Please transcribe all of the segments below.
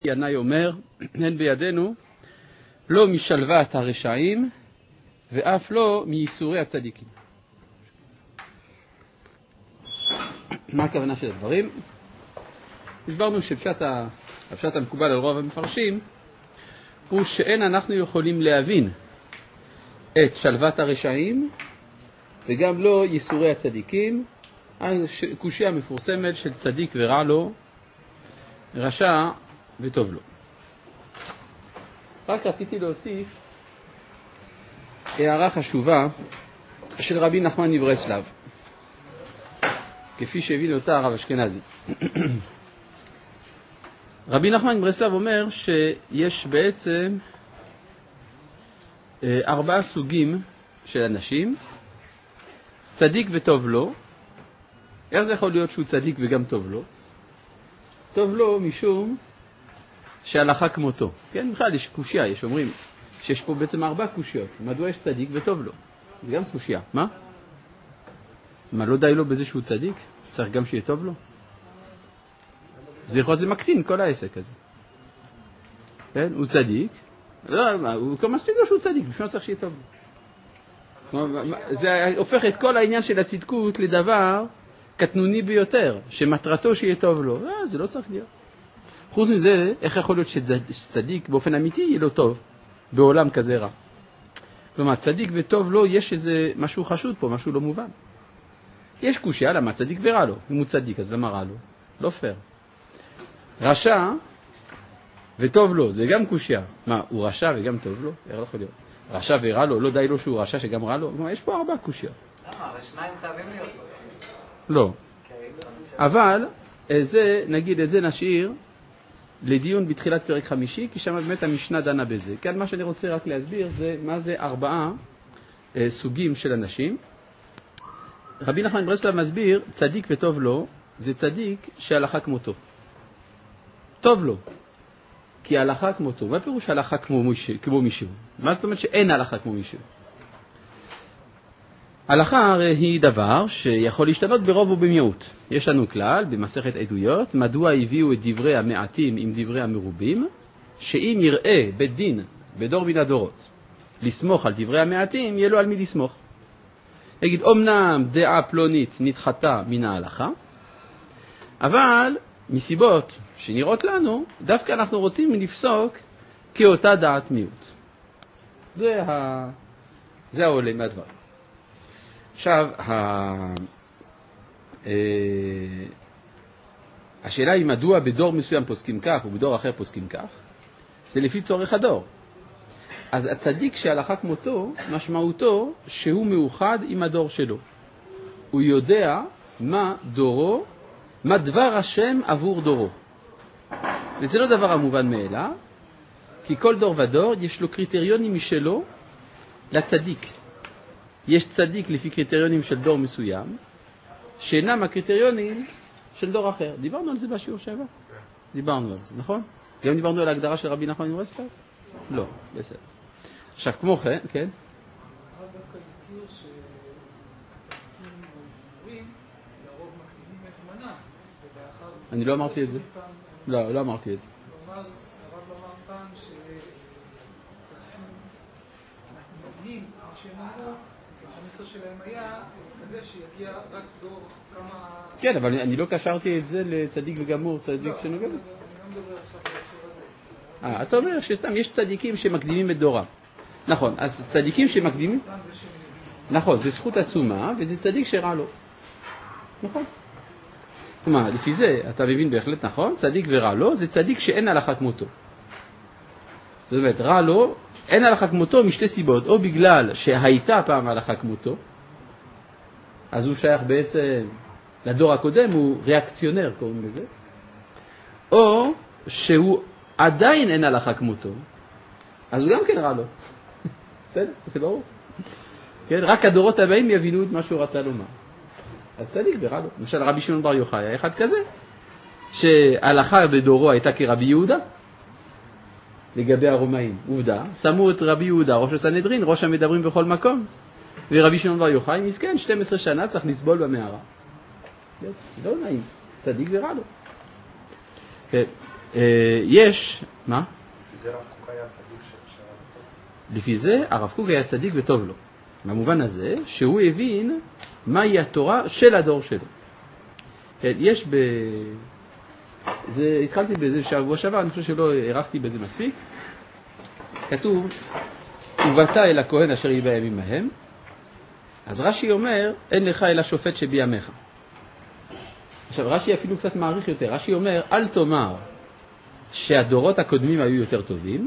ינאי אומר, הן בידינו לא משלוות הרשעים ואף לא מייסורי הצדיקים. מה הכוונה של הדברים? הסברנו שהפשט המקובל על רוב המפרשים הוא שאין אנחנו יכולים להבין את שלוות הרשעים וגם לא ייסורי הצדיקים. הקושיה המפורסמת של צדיק ורע לו, רשע וטוב לו. רק רציתי להוסיף הערה חשובה של רבי נחמן מברסלב, כפי שהבין אותה הרב אשכנזי. רבי נחמן מברסלב אומר שיש בעצם 4 סוגים של אנשים, צדיק וטוב לו. איך זה יכול להיות שהוא צדיק וגם טוב לו? טוב לו משום שהלכה כמותו. כן, בכלל יש קושיה, יש אומרים שיש פה בעצם 4 קושיות. מדוע יש צדיק וטוב לו? זה גם קושיה. מה? מה, לא די לו בזה שהוא צדיק? צריך גם שיהיה טוב לו? זה יכול זה מקטין כל העסק הזה. כן, הוא צדיק. לא, הוא כבר מספיק לו שהוא צדיק, בשביל צריך שיהיה טוב לו. זה הופך את כל העניין של הצדקות לדבר קטנוני ביותר, שמטרתו שיהיה טוב לו. זה לא צריך להיות. חוץ מזה, איך יכול להיות שצדיק באופן אמיתי יהיה לו טוב בעולם כזה רע? כלומר, צדיק וטוב לו יש איזה משהו חשוד פה, משהו לא מובן. יש קושיה, למה צדיק ורע לו? אם הוא צדיק, אז למה רע לו? לא פייר. רשע וטוב לו, זה גם קושיה. מה, הוא רשע וגם טוב לו? איך לא יכול להיות? רשע ורע לו, לא די לו שהוא רשע שגם רע לו? כלומר, יש פה 4 קושיות. למה? אבל שניים חייבים להיות טוב. לא. אבל, נגיד, את זה נשאיר לדיון בתחילת פרק 5, כי שם באמת המשנה דנה בזה. כאן מה שאני רוצה רק להסביר זה מה זה 4 סוגים של אנשים. רבי נחמן מברסלב מסביר, צדיק וטוב לו, זה צדיק שהלכה כמותו. טוב לו, כי ההלכה כמותו. מה פירוש הלכה כמו מישהו? מה זאת אומרת שאין הלכה כמו מישהו? הלכה הרי היא דבר שיכול להשתנות ברוב ובמיעוט. יש לנו כלל במסכת עדויות, מדוע הביאו את דברי המעטים עם דברי המרובים, שאם יראה בית דין בדור מן הדורות לסמוך על דברי המעטים, יהיה לו על מי לסמוך. יגיד, אומנם דעה פלונית נדחתה מן ההלכה, אבל מסיבות שנראות לנו, דווקא אנחנו רוצים לפסוק כאותה דעת מיעוט. זה העולה מהדבר. עכשיו, השאלה היא מדוע בדור מסוים פוסקים כך ובדור אחר פוסקים כך, זה לפי צורך הדור. אז הצדיק שהלכה כמותו, משמעותו שהוא מאוחד עם הדור שלו. הוא יודע מה דורו, מה דבר השם עבור דורו. וזה לא דבר המובן מאליו, כי כל דור ודור יש לו קריטריונים משלו לצדיק. יש צדיק לפי קריטריונים של דור מסוים, שאינם הקריטריונים של דור אחר. דיברנו על זה בשיעור שעבר? דיברנו על זה, נכון? גם דיברנו על ההגדרה של רבי נחמן מברסלב? לא, בסדר. עכשיו, כמו כן, כן? הרב דווקא הזכיר שהצדיקים אומרים, לרוב מקדימים את זמנם, ובאחר... אני לא אמרתי את זה. לא אמרתי את זה. הרב אמר פעם שהצדיקים, אנחנו מבינים מה שהם אמרו, המסר שלהם היה כזה שיגיע רק דור כמה... כן, אבל אני לא קשרתי את זה לצדיק וגמור, צדיק שנוגע. אני לא מדבר עכשיו בהקשר הזה. אתה אומר שסתם יש צדיקים שמקדימים את דורם. נכון, אז צדיקים שמקדימים... נכון, זה זכות עצומה, וזה צדיק שרע לו. נכון. כלומר, לפי זה, אתה מבין בהחלט נכון, צדיק ורע לו, זה צדיק שאין הלכה כמותו. זאת אומרת, רע לו, אין הלכה כמותו משתי סיבות, או בגלל שהייתה פעם הלכה כמותו, אז הוא שייך בעצם לדור הקודם, הוא ריאקציונר, קוראים לזה, או שהוא עדיין אין הלכה כמותו, אז הוא גם כן רע לו. בסדר? זה ברור. כן? רק הדורות הבאים יבינו את מה שהוא רצה לומר. אז צדיק ורע לו. למשל, רבי שמעון בר יוחאי היה אחד כזה, שההלכה בדורו הייתה כרבי יהודה, לגבי הרומאים. עובדה, שמו את רבי יהודה, ראש הסנהדרין, ראש המדברים בכל מקום, ורבי שמעון בר יוחאי, מסכן, 12 שנה צריך לסבול במערה. לא נעים. צדיק ורע לו. כן. יש, מה? לפי זה הרב קוק היה צדיק טוב. לפי זה הרב קוק היה צדיק וטוב לו. במובן הזה שהוא הבין מהי התורה של הדור שלו. יש התחלתי בזה שבוע שעבר, אני חושב שלא ערכתי בזה מספיק. כתוב, ובאת אל הכהן אשר יהיה בימים ההם. אז רש"י אומר, אין לך אלא שופט שבימיך. עכשיו רש"י אפילו קצת מעריך יותר. רש"י אומר, אל תאמר שהדורות הקודמים היו יותר טובים,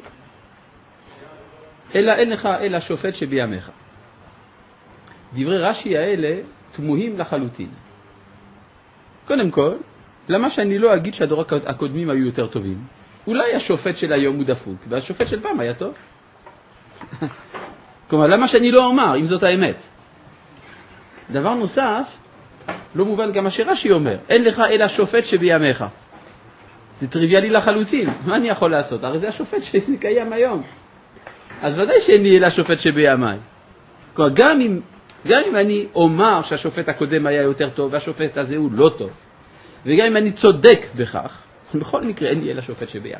אלא אין לך אלא שופט שבימיך. דברי רש"י האלה תמוהים לחלוטין. קודם כל, למה שאני לא אגיד שהדורות הקודמים היו יותר טובים? אולי השופט של היום הוא דפוק, והשופט של פעם היה טוב. כלומר, למה שאני לא אומר, אם זאת האמת? דבר נוסף, לא מובן גם מה שרש"י אומר, אין לך אלא שופט שבימיך. זה טריוויאלי לחלוטין, מה אני יכול לעשות? הרי זה השופט שקיים היום. אז ודאי שאין לי אלא שופט שבימיי. כלומר, גם אם אני אומר שהשופט הקודם היה יותר טוב, והשופט הזה הוא לא טוב, וגם אם אני צודק בכך, בכל מקרה אין לי אלא שופט שבימיי.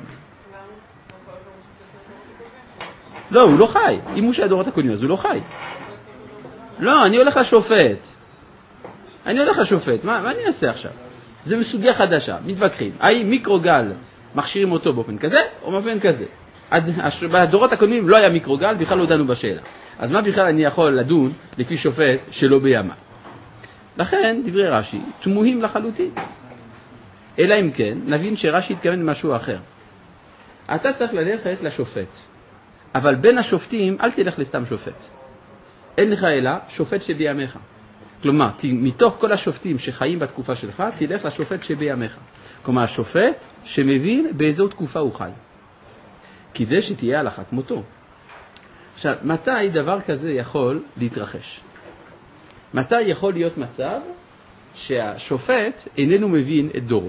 לא, הוא לא חי. אם הוא שהדורות הקודמים, אז הוא לא חי. לא, אני הולך לשופט. מה אני אעשה עכשיו? זה מסוגיה חדשה, מתווכחים. האם מיקרוגל מכשירים אותו באופן כזה, או באופן כזה? בדורות הקודמים לא היה מיקרוגל, בכלל לא דנו בשאלה. אז מה בכלל אני יכול לדון לפי שופט שלא בימיי? לכן, דברי רש"י, תמוהים לחלוטין. אלא אם כן, נבין שרש"י התכוון למשהו אחר. אתה צריך ללכת לשופט. אבל בין השופטים, אל תלך לסתם שופט. אין לך אלא שופט שבימיך. כלומר, מתוך כל השופטים שחיים בתקופה שלך, תלך לשופט שבימיך. כלומר, השופט שמבין באיזו תקופה הוא חי. כדי שתהיה הלכה כמותו. עכשיו, מתי דבר כזה יכול להתרחש? מתי יכול להיות מצב שהשופט איננו מבין את דורו?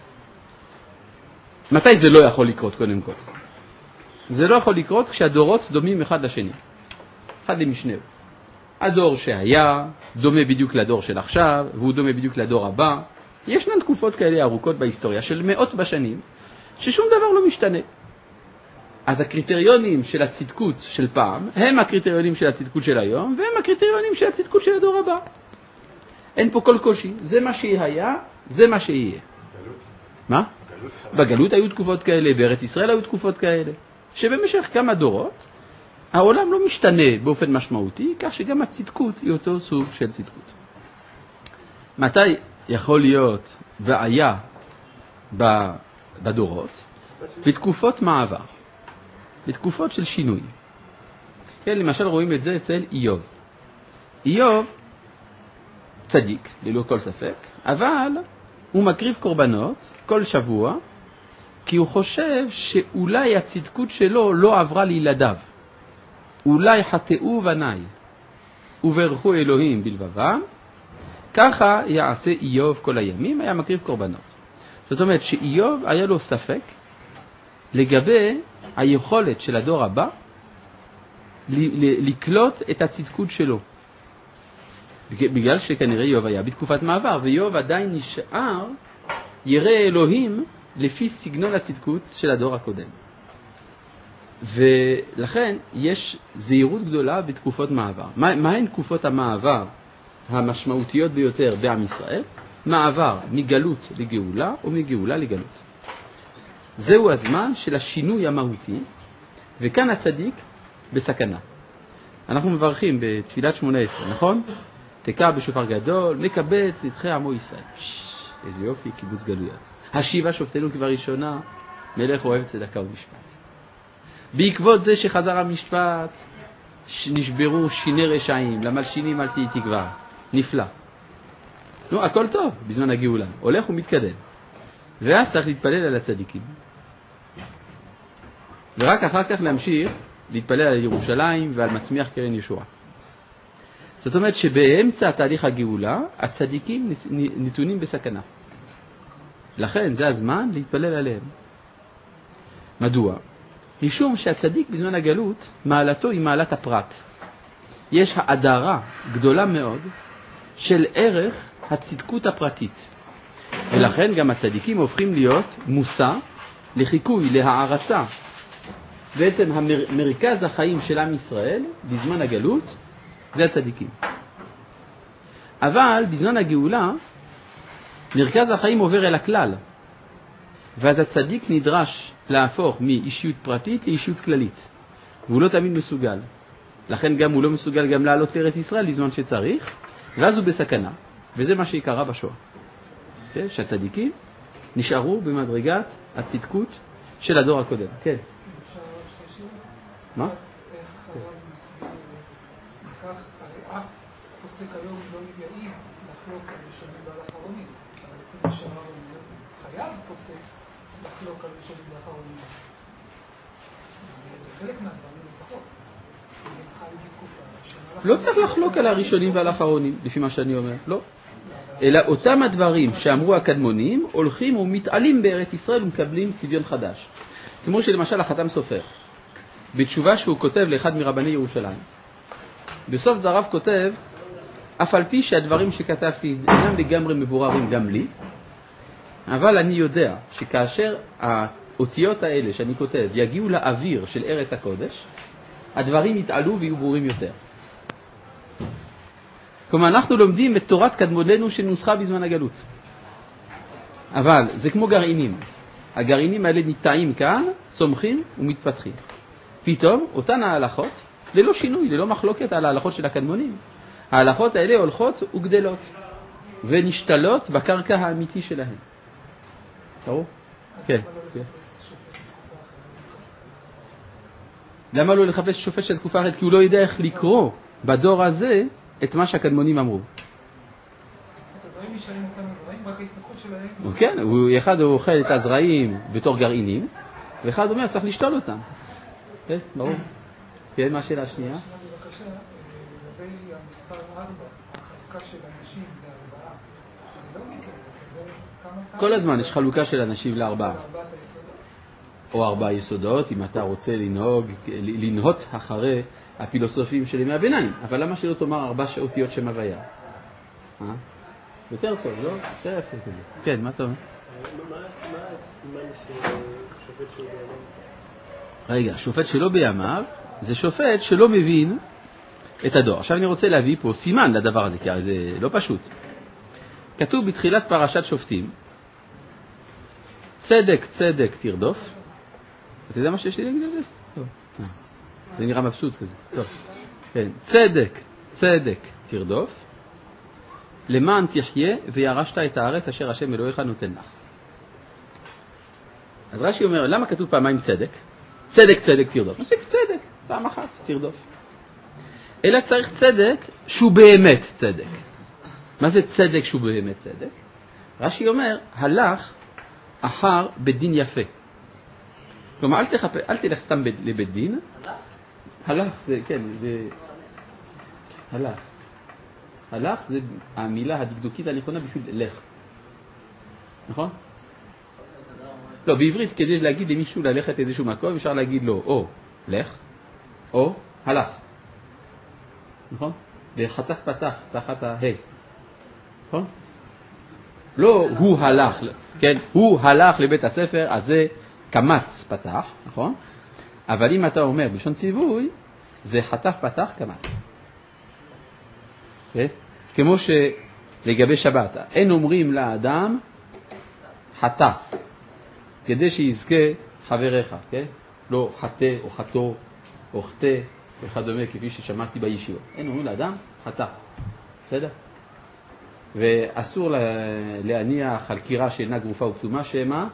מתי זה לא יכול לקרות קודם כל? זה לא יכול לקרות כשהדורות דומים אחד לשני, אחד למשנהו. הדור שהיה דומה בדיוק לדור של עכשיו, והוא דומה בדיוק לדור הבא. ישנן תקופות כאלה ארוכות בהיסטוריה של מאות בשנים, ששום דבר לא משתנה. אז הקריטריונים של הצדקות של פעם, הם הקריטריונים של הצדקות של היום, והם הקריטריונים של הצדקות של הדור הבא. אין פה כל קושי, זה מה שהיה, זה מה שיהיה. מה? בגלות היו תקופות כאלה, בארץ ישראל היו תקופות כאלה. שבמשך כמה דורות, העולם לא משתנה באופן משמעותי, כך שגם הצדקות היא אותו סוג של צדקות. מתי יכול להיות בעיה בדורות? בתקופות מעבר, בתקופות של שינוי. כן, למשל רואים את זה אצל איוב. איוב צדיק, ללא כל ספק, אבל הוא מקריב קורבנות כל שבוע, כי הוא חושב שאולי הצדקות שלו לא עברה לילדיו. אולי חטאו בניי וברכו אלוהים בלבבם, ככה יעשה איוב כל הימים, היה מקריב קורבנות. זאת אומרת שאיוב היה לו ספק לגבי היכולת של הדור הבא לקלוט את הצדקות שלו. בגלל שכנראה איוב היה בתקופת מעבר, ואיוב עדיין נשאר ירא אלוהים לפי סגנון הצדקות של הדור הקודם. ולכן יש זהירות גדולה בתקופות מעבר. מהן תקופות המעבר המשמעותיות ביותר בעם ישראל? מעבר מגלות לגאולה או מגאולה לגלות. זהו הזמן של השינוי המהותי, וכאן הצדיק בסכנה. אנחנו מברכים בתפילת 18, נכון? תקע בשופר גדול, מקבץ צדקי עמו ישראל. איזה יופי, קיבוץ גלויות. השיבה שופטנו כבר ראשונה, מלך אוהב צדקה ומשפט. בעקבות זה שחזר המשפט, נשברו שיני רשעים, למלשינים אל תהי תקווה. נפלא. נו, הכל טוב בזמן הגאולה. הולך ומתקדם. ואז צריך להתפלל על הצדיקים. ורק אחר כך להמשיך להתפלל על ירושלים ועל מצמיח קרן ישועה. זאת אומרת שבאמצע תהליך הגאולה, הצדיקים נתונים בסכנה. לכן זה הזמן להתפלל עליהם. מדוע? משום שהצדיק בזמן הגלות, מעלתו היא מעלת הפרט. יש האדרה גדולה מאוד של ערך הצדקות הפרטית. ולכן גם הצדיקים הופכים להיות מושא לחיקוי, להערצה, בעצם מרכז החיים של עם ישראל בזמן הגלות זה הצדיקים. אבל בזמן הגאולה מרכז החיים עובר אל הכלל, ואז הצדיק נדרש להפוך מאישיות פרטית לאישיות כללית, והוא לא תמיד מסוגל. לכן גם הוא לא מסוגל גם לעלות לארץ ישראל בזמן שצריך, ואז הוא בסכנה, וזה מה שקרה בשואה. שהצדיקים נשארו במדרגת הצדקות של הדור הקודם. כן. מה? איך הרב מסביר כך, הרי אף פוסק היום לא יעיז לחלוק על ראשונים ועל אחרונים, אבל לפי מה שהרב אומר, חייב פוסק לחלוק על ראשונים ואחרונים. בחלק מהדברים לפחות. לא צריך לחלוק על הראשונים ועל האחרונים, לפי מה שאני אומר, לא. אלא אותם הדברים שאמרו הקדמונים הולכים ומתעלים בארץ ישראל ומקבלים צביון חדש. כמו שלמשל החתם סופר, בתשובה שהוא כותב לאחד מרבני ירושלים, בסוף דבריו כותב, אף על פי שהדברים שכתבתי אינם לגמרי מבוררים גם לי, אבל אני יודע שכאשר האותיות האלה שאני כותב יגיעו לאוויר של ארץ הקודש, הדברים יתעלו ויהיו ברורים יותר. כלומר, אנחנו לומדים את תורת קדמוננו שנוסחה בזמן הגלות. אבל זה כמו גרעינים. הגרעינים האלה ניטעים כאן, צומחים ומתפתחים. פתאום, אותן ההלכות, ללא שינוי, ללא מחלוקת על ההלכות של הקדמונים, ההלכות האלה הולכות וגדלות, ונשתלות בקרקע האמיתי שלהן. תראו? כן. למה לא לחפש שופט של תקופה אחרת? כי הוא לא יודע איך לקרוא בדור הזה את מה שהקדמונים אמרו. את הזרעים נשארים אותם הזרעים, רק ההתפתחות שלהם. כן, אחד הוא אוכל את הזרעים בתור גרעינים, ואחד אומר, צריך לשתול אותם. כן, ברור. כן, מה השאלה השנייה? בבקשה, לגבי המספר 4, החלוקה של אנשים ל4, זה לא מקרה, זה חוזר כמה... כל הזמן יש חלוקה של אנשים ל4. או 4 יסודות, אם אתה רוצה לנהות אחרי הפילוסופים של ימי הביניים. אבל למה שלא תאמר 4 אותיות שם הוויה? יותר טוב, לא? יותר יפה כזה. כן, מה אתה אומר? מה הסימן ששופט שהוא בימיו? רגע, שופט שלא בימיו, זה שופט שלא מבין את הדור. עכשיו אני רוצה להביא פה סימן לדבר הזה, כי זה לא פשוט. כתוב בתחילת פרשת שופטים, צדק צדק תרדוף. אתה יודע מה שיש לי להגיד על זה? לא. זה נראה מבסוט כזה. טוב. כן. צדק צדק תרדוף, למען תחיה וירשת את הארץ אשר השם אלוהיך נותן לך. אז רש"י אומר, למה כתוב פעמיים צדק? צדק צדק תרדוף. מספיק צדק, פעם אחת תרדוף. אלא צריך צדק שהוא באמת צדק. מה זה צדק שהוא באמת צדק? רש"י אומר, הלך אחר בדין יפה. כלומר, אל תלך סתם לבית דין. הלך, זה, כן, זה... הלך. הלך זה המילה הדקדוקית הנכונה בשביל לך. נכון? לא, בעברית כדי להגיד למישהו ללכת איזשהו מקום, אפשר להגיד לו או לך, או הלך. נכון? וחתך פתח תחת ההי. נכון? לא הוא הלך, כן? הוא הלך לבית הספר, אז זה קמץ פתח, נכון? אבל אם אתה אומר בלשון ציווי, זה חתך פתח קמץ. כן? כמו שלגבי שבת, אין אומרים לאדם חטא, כדי שיזכה חבריך, כן? לא חטא או חטא או חטא וכדומה, כפי ששמעתי בישיבה. אין אומרים לאדם חטא, בסדר? ואסור להניח על קירה שאינה גרופה וכתומה, שמה?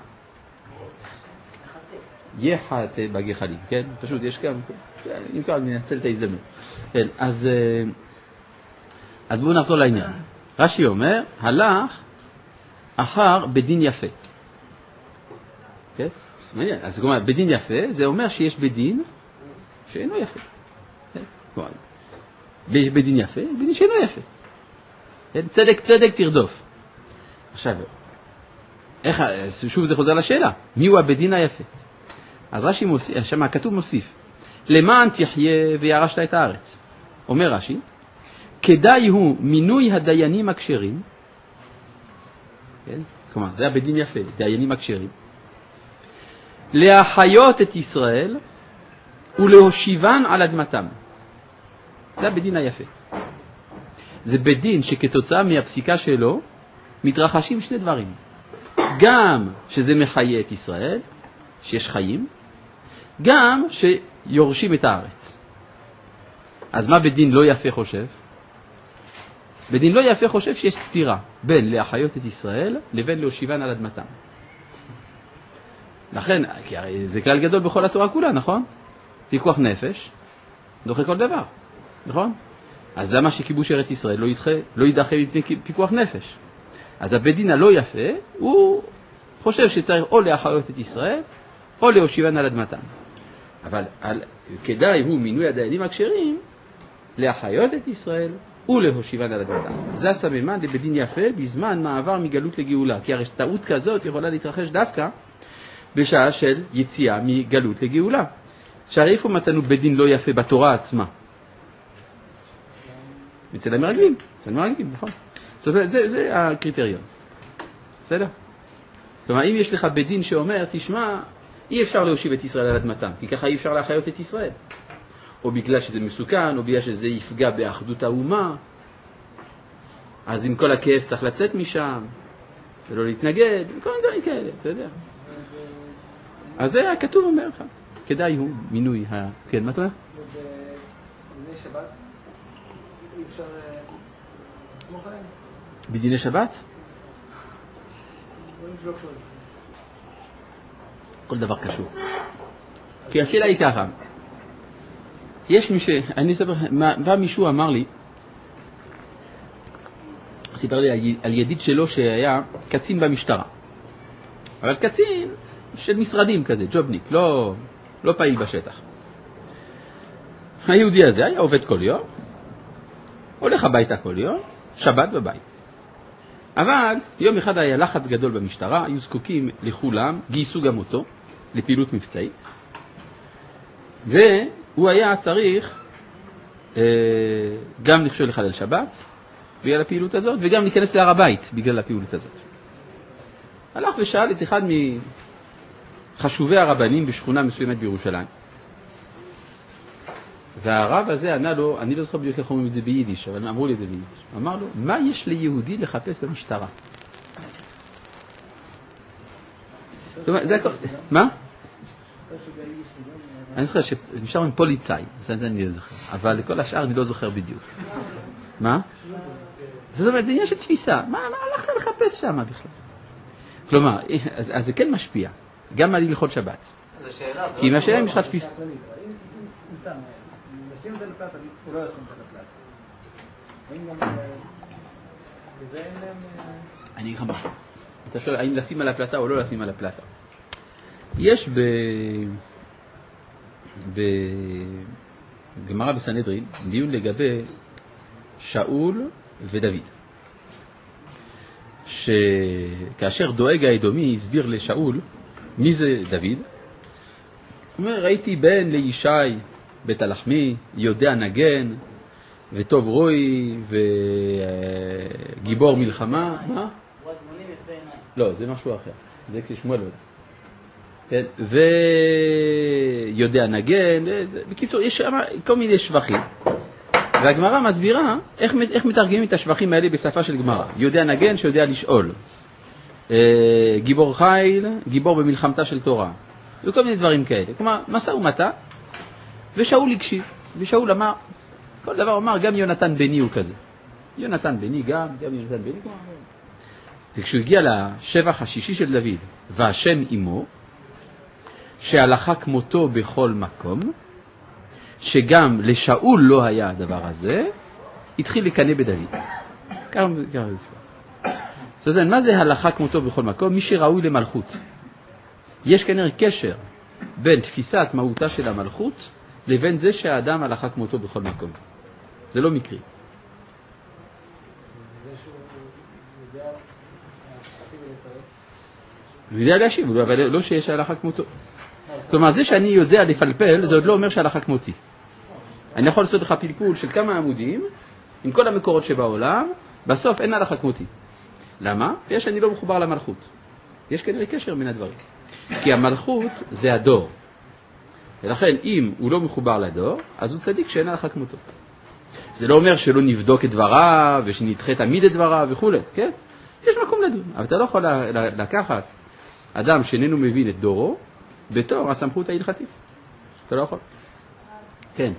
יחת בגחלים, כן? פשוט יש גם, אם כך אני ננצל את ההזדמנות. כן, אז בואו נחזור לעניין. רש"י אומר, הלך אחר בדין יפה. כן? אז כלומר, בדין יפה, זה אומר שיש בדין שאינו יפה. כן? כלומר, יש בדין יפה, בדין שאינו יפה. כן? צדק צדק תרדוף. עכשיו, שוב זה חוזר לשאלה, מי הוא הבדין היפה? אז רש"י מוסיף, שם הכתוב מוסיף, למען תחיה וירשת את הארץ. אומר רש"י, כדאי הוא מינוי הדיינים הכשרים, כן? כלומר, זה הבדין יפה, דיינים הכשרים, להחיות את ישראל ולהושיבן על אדמתם. זה הבדין היפה. זה בדין שכתוצאה מהפסיקה שלו מתרחשים שני דברים. גם שזה מחיה את ישראל, שיש חיים, גם שיורשים את הארץ. אז מה בדין לא יפה חושב? בדין לא יפה חושב שיש סתירה בין להחיות את ישראל לבין להושיבן על אדמתם. לכן, כי הרי זה כלל גדול בכל התורה כולה, נכון? פיקוח נפש דוחה כל דבר, נכון? אז למה שכיבוש ארץ ישראל לא יידחה מפני פיקוח נפש? אז הבדין הלא יפה, הוא חושב שצריך או להחיות את ישראל, או להושיבן על אדמתם. אבל כדאי הוא מינוי הדיינים הכשרים, להחיות את ישראל ולהושיבן על אדמתם. זה הסממן לבדין יפה בזמן מעבר מגלות לגאולה. כי הרי טעות כזאת יכולה להתרחש דווקא בשעה של יציאה מגלות לגאולה. שהרי איפה מצאנו בדין לא יפה בתורה עצמה? אצל המרגלים, נכון? זאת אומרת, זה הקריטריון. בסדר? זאת אומרת, אם יש לך בדין שאומר, תשמע, אי אפשר להושיב את ישראל על אדמתם, כי ככה אי אפשר להחיות את ישראל. או בגלל שזה מסוכן, או בגלל שזה יפגע באחדות האומה, אז עם כל הכאב צריך לצאת משם, ולא להתנגד, וכל מיני דברים כאלה, אתה יודע. אז זה הכתוב אומר לך. כדאי הוא מינוי כן, מה אתה אומר? בדיני שבת אי אפשר לסמוך עליהם? בדיני שבת? כל דבר קשור. כי השאלה היא ככה. יש מי אני אספר, בא מישהו אמר לי, סיפר לי על ידיד שלו שהיה קצין במשטרה. אבל קצין של משרדים כזה, ג'ובניק, לא פעיל בשטח. היהודי הזה היה עובד כל יום, הולך הביתה כל יום, שבת בבית. אבל יום אחד היה לחץ גדול במשטרה, היו זקוקים לכולם, גייסו גם אותו לפעילות מבצעית. והוא היה צריך גם לחשוב לחלל שבת בגלל הפעילות הזאת, וגם להיכנס להר הבית בגלל הפעילות הזאת. הלך ושאל את אחד מחשובי הרבנים בשכונה מסוימת בירושלים. והרב הזה ענה לו, אני לא זוכר בדיוק איך אומרים את זה ביידיש, אבל אמרו לי את זה ביידיש. אמר לו, מה יש ליהודי לחפש במשטרה? זאת אומרת, זה הכל. מה? אני זוכר שמשטרה עם פוליצאי, זה אני לא זוכר. אבל לכל השאר אני לא זוכר בדיוק. מה? זאת אומרת, זה עניין של תפיסה. מה הלכת לחפש שם בכלל? כלומר, אז זה כן משפיע. גם על הלכות שבת. כי מה שאלה אם יש לך תפיסה. לשים את זה לפלטה, הוא לא ישים את זה לפלטה. האם גם בזה אין להם... אני אגיד לך, אתה שואל האם לשים על הפלטה או לא לשים על הפלטה. יש בגמרא בסנהדרין דיון לגבי שאול ודוד. שכאשר דואג האדומי הסביר לשאול מי זה דוד, הוא אומר, ראיתי בן לישי בית הלחמי, יודע נגן, וטוב רוי, וגיבור מלחמה. מה? לא, זה משהו אחר. זה כשמואל יודע. כן? ויודע נגן, בקיצור, יש כל מיני שבחים. והגמרא מסבירה איך מתרגמים את השבחים האלה בשפה של גמרא. יודע נגן שיודע לשאול. גיבור חיל, גיבור במלחמתה של תורה. וכל מיני דברים כאלה. כלומר, מסע ומתא. ושאול הקשיב, ושאול אמר, כל דבר אמר, גם יונתן בני הוא כזה. יונתן בני גם יונתן בני כמו. וכשהוא הגיע לשבח השישי של דוד, והשם עמו, שהלכה כמותו בכל מקום, שגם לשאול לא היה הדבר הזה, התחיל לקנא בדוד. ככה זה ספר. זאת אומרת, מה זה הלכה כמותו בכל מקום? מי שראוי למלכות. יש כנראה קשר בין תפיסת מהותה של המלכות, לבין זה שהאדם הלכה כמותו בכל מקום. זה לא מקרי. הוא יודע להשיב, אבל לא שיש הלכה כמותו. כלומר, זה שאני יודע לפלפל, זה עוד לא אומר שההלכה כמותי. אני יכול לעשות לך פלפול של כמה עמודים, עם כל המקורות שבעולם, בסוף אין הלכה כמותי. למה? יש אני לא מחובר למלכות. יש כנראה קשר בין הדברים. כי המלכות זה הדור. ולכן אם הוא לא מחובר לדור, אז הוא צדיק שאין הלכה כמותו. זה לא אומר שלא נבדוק את דבריו ושנדחה תמיד את דבריו וכו', כן? יש מקום לדון, אבל אתה לא יכול לקחת אדם שאיננו מבין את דורו בתור הסמכות ההלכתית. אתה לא יכול. כן.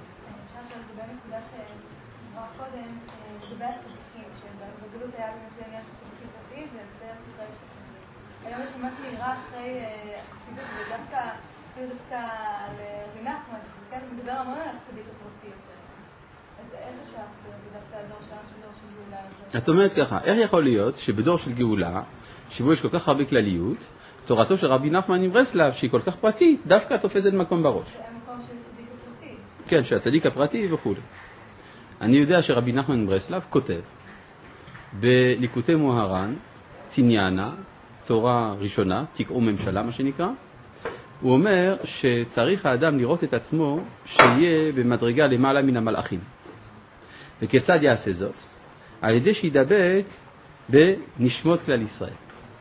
היום יש ממש נראה אחרי החסידות, ודווקא על רבי נחמן, שכן מדבר המון על החסידות הפרטי יותר. אז איך אפשר לעשות את זה דווקא הדור שלנו, דור של גאולה? את אומרת ככה, איך יכול להיות שבדור של גאולה, שבו יש כל כך הרבה כלליות, תורתו של רבי נחמן מברסלב, שהיא כל כך פרטית, דווקא תופסת מקום בראש? זה המקום של הצדיק הפרטי. כן, של הצדיק הפרטי וכו'. אני יודע שרבי נחמן מברסלב כותב בליקוטי מוהר"ן, תניאנה, תורה ראשונה, תקעו ממשלה, מה שנקרא, הוא אומר שצריך האדם לראות את עצמו שיהיה במדרגה למעלה מן המלאכים. וכיצד יעשה זאת? על ידי שידבק בנשמות כלל ישראל.